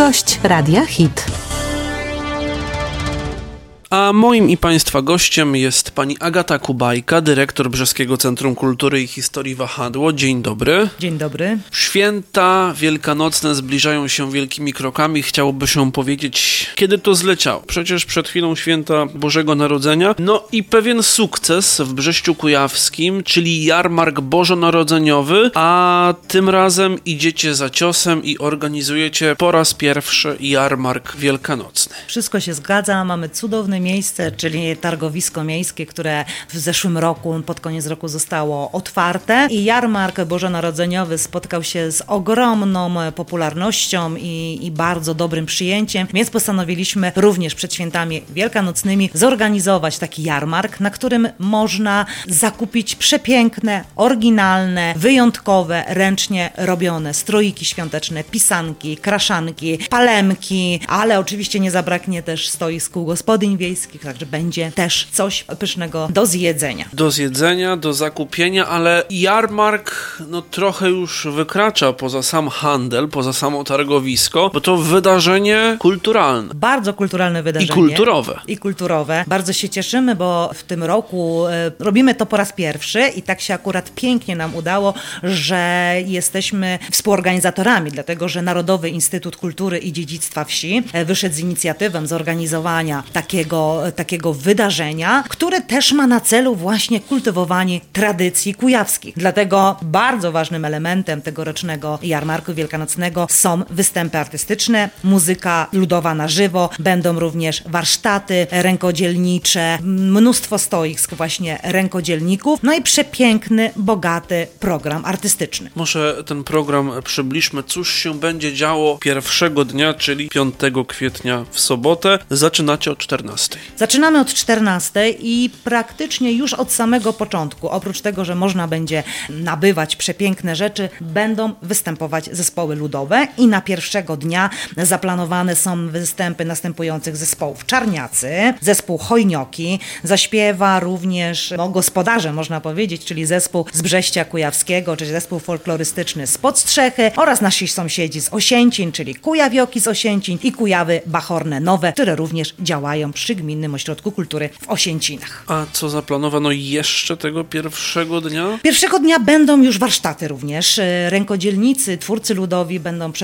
Gość Radia Hit. A moim i Państwa gościem jest pani Agata Kubajka, dyrektor Brzeskiego Centrum Kultury i Historii Wahadło. Dzień dobry. Dzień dobry. Święta wielkanocne zbliżają się wielkimi krokami. Chciałoby się powiedzieć, kiedy to zleciało. Przecież przed chwilą święta Bożego Narodzenia. No i pewien sukces w Brześciu Kujawskim, czyli jarmark bożonarodzeniowy, a tym razem idziecie za ciosem i organizujecie po raz pierwszy jarmark wielkanocny. Wszystko się zgadza, mamy cudowne miejsce, czyli targowisko miejskie, które w zeszłym roku, pod koniec roku zostało otwarte i jarmark bożonarodzeniowy spotkał się z ogromną popularnością i bardzo dobrym przyjęciem, więc postanowiliśmy również przed świętami wielkanocnymi zorganizować taki jarmark, na którym można zakupić przepiękne, oryginalne, wyjątkowe, ręcznie robione stroiki świąteczne, pisanki, kraszanki, palemki, ale oczywiście nie zabraknie też stoisk kół gospodyń wiejskich, także będzie też coś pysznego do zjedzenia. Do zjedzenia, do zakupienia, ale jarmark trochę już wykracza poza sam handel, poza samo targowisko, bo to wydarzenie kulturalne. Bardzo kulturalne wydarzenie. I kulturowe. Bardzo się cieszymy, bo w tym roku robimy to po raz pierwszy i tak się akurat pięknie nam udało, że jesteśmy współorganizatorami, dlatego że Narodowy Instytut Kultury i Dziedzictwa Wsi wyszedł z inicjatywą zorganizowania takiego wydarzenia, które też ma na celu właśnie kultywowanie tradycji kujawskich. Dlatego bardzo ważnym elementem tegorocznego jarmarku wielkanocnego są występy artystyczne, muzyka ludowa na żywo, będą również warsztaty rękodzielnicze, mnóstwo stoisk właśnie rękodzielników, no i przepiękny, bogaty program artystyczny. Może ten program przybliżmy. Cóż się będzie działo pierwszego dnia, czyli 5 kwietnia w sobotę. Zaczynacie od 14. Zaczynamy od 14 i praktycznie już od samego początku, oprócz tego, że można będzie nabywać przepiękne rzeczy, będą występować zespoły ludowe i na pierwszego dnia zaplanowane są występy następujących zespołów. Czarniacy, zespół Hojnioki, zaśpiewa również gospodarze, można powiedzieć, czyli zespół z Brześcia Kujawskiego, czyli zespół folklorystyczny z Podstrzechy oraz nasi sąsiedzi z Osięcin, czyli Kujawioki z Osięcin i Kujawy Bachorne Nowe, które również działają przy Gminnym Ośrodku Kultury w Osięcinach. A co zaplanowano jeszcze tego pierwszego dnia? Pierwszego dnia będą już warsztaty również. Rękodzielnicy, twórcy ludowi będą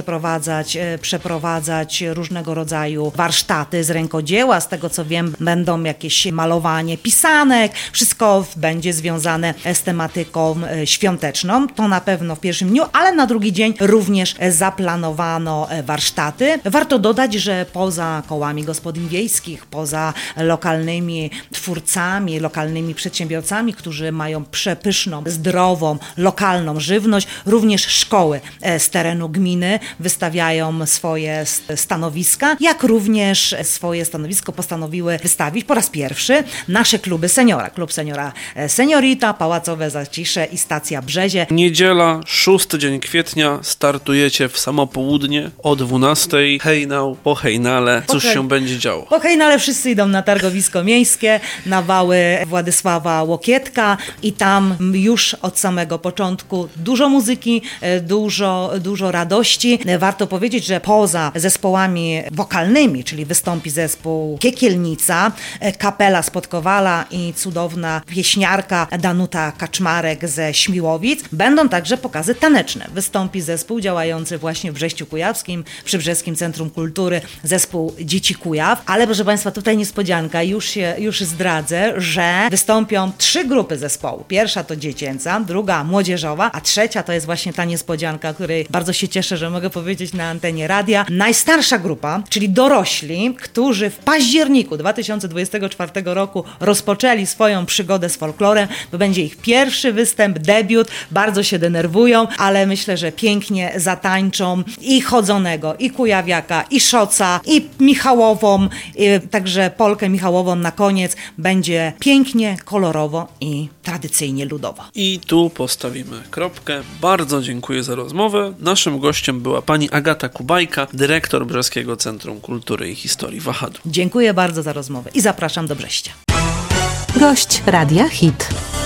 przeprowadzać różnego rodzaju warsztaty z rękodzieła. Z tego co wiem, będą jakieś malowanie pisanek. Wszystko będzie związane z tematyką świąteczną. To na pewno w pierwszym dniu, ale na drugi dzień również zaplanowano warsztaty. Warto dodać, że poza kołami gospodyń wiejskich, poza lokalnymi twórcami, lokalnymi przedsiębiorcami, którzy mają przepyszną, zdrową, lokalną żywność, również szkoły z terenu gminy wystawiają swoje stanowiska, jak również swoje stanowisko postanowiły wystawić po raz pierwszy nasze kluby seniora. Klub seniora Seniorita, Pałacowe Zacisze i Stacja Brzezie. Niedziela, 6 dzień kwietnia, startujecie w samo południe o 12. Hejnał, po hejnale. Cóż się będzie działo? Po hejnale wszyscy idą na targowisko miejskie, na wały Władysława Łokietka i tam już od samego początku dużo muzyki, dużo radości. Warto powiedzieć, że poza zespołami wokalnymi, czyli wystąpi zespół Kiekielnica, kapela z Podkowala i cudowna pieśniarka Danuta Kaczmarek ze Śmiłowic, będą także pokazy taneczne. Wystąpi zespół działający właśnie w Brześciu Kujawskim, przy Brzeskim Centrum Kultury, zespół Dzieci Kujaw, ale proszę Państwa, tutaj niespodzianka, już zdradzę, że wystąpią 3 grupy zespołu. Pierwsza to dziecięca, druga młodzieżowa, a trzecia to jest właśnie ta niespodzianka, której bardzo się cieszę, że mogę powiedzieć na antenie radia. Najstarsza grupa, czyli dorośli, którzy w październiku 2024 roku rozpoczęli swoją przygodę z folklorem. To będzie ich pierwszy występ, debiut. Bardzo się denerwują, ale myślę, że pięknie zatańczą i Chodzonego, i Kujawiaka, i Szoca, i Michałową, także Polkę Michałową na koniec. Będzie pięknie, kolorowo i tradycyjnie ludowo. I tu postawimy kropkę. Bardzo dziękuję za rozmowę. Naszym gościem była pani Agata Kubajka, dyrektor Brzeskiego Centrum Kultury i Historii Wahadło. Dziękuję bardzo za rozmowę i zapraszam do Brześcia. Gość Radia Hit.